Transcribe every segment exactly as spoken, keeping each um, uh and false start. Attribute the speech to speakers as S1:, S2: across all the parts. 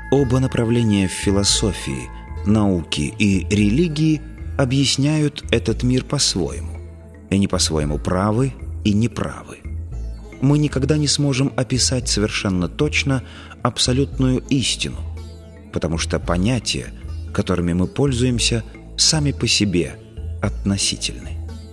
S1: Оба направления в философии, науке и религии объясняют этот мир по-своему. И они по-своему правы и неправы. Мы никогда не сможем описать совершенно точно абсолютную истину, потому что понятия, которыми мы пользуемся, сами по себе относительны.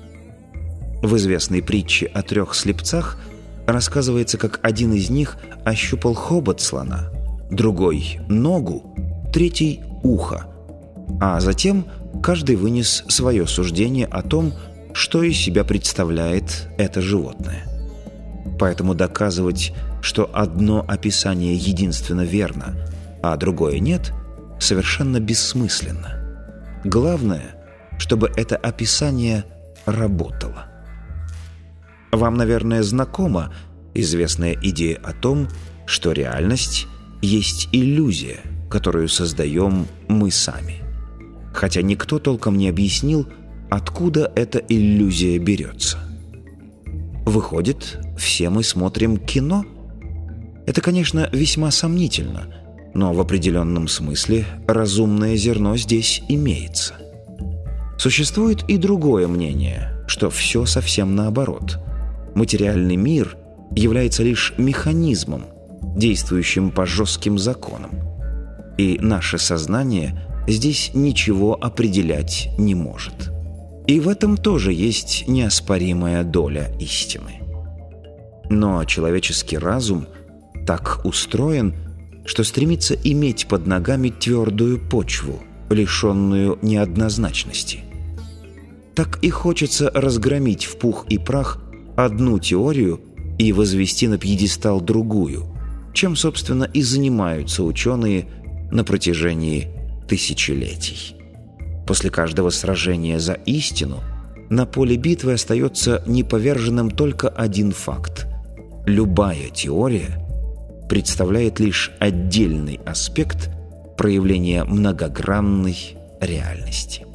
S1: В известной притче о трех слепцах рассказывается, как один из них ощупал хобот слона, другой – ногу, третий – ухо, а затем каждый вынес свое суждение о том, что из себя представляет это животное. Поэтому доказывать, что одно описание единственно верно, а другое нет, совершенно бессмысленно. Главное, чтобы это описание работало. Вам, наверное, знакома известная идея о том, что реальность есть иллюзия, которую создаем мы сами. Хотя никто толком не объяснил, откуда эта иллюзия берется. Выходит, все мы смотрим кино? Это, конечно, весьма сомнительно, но в определенном смысле разумное зерно здесь имеется. Существует и другое мнение, что все совсем наоборот. Материальный мир является лишь механизмом, действующим по жестким законам. И наше сознание здесь ничего определять не может. И в этом тоже есть неоспоримая доля истины. Но человеческий разум так устроен, что стремится иметь под ногами твердую почву, лишенную неоднозначности. Так и хочется разгромить в пух и прах одну теорию и возвести на пьедестал другую, чем, собственно, и занимаются ученые на протяжении тысячелетий. После каждого сражения за истину на поле битвы остается неповерженным только один факт. Любая теория представляет лишь отдельный аспект проявления многогранной реальности.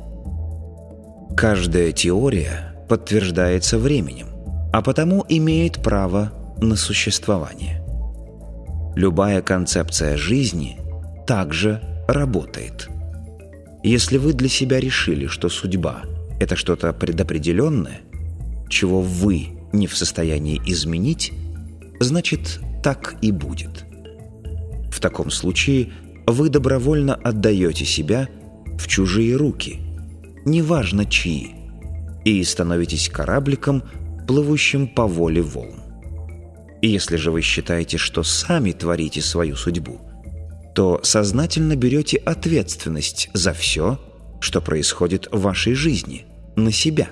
S1: Каждая теория подтверждается временем, а потому имеет право на существование. Любая концепция жизни также работает. Если вы для себя решили, что судьба – это что-то предопределенное, чего вы не в состоянии изменить, значит, так и будет. В таком случае вы добровольно отдаете себя в чужие руки, неважно чьи, и становитесь корабликом, плывущим по воле волн. И если же вы считаете, что сами творите свою судьбу, то сознательно берете ответственность за все, что происходит в вашей жизни, на себя.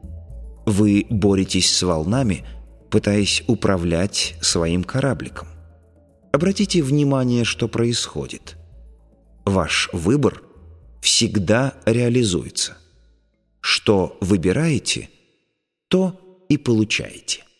S1: Вы боретесь с волнами, пытаясь управлять своим корабликом. Обратите внимание, что происходит. Ваш выбор всегда реализуется. Что выбираете, то и получаете.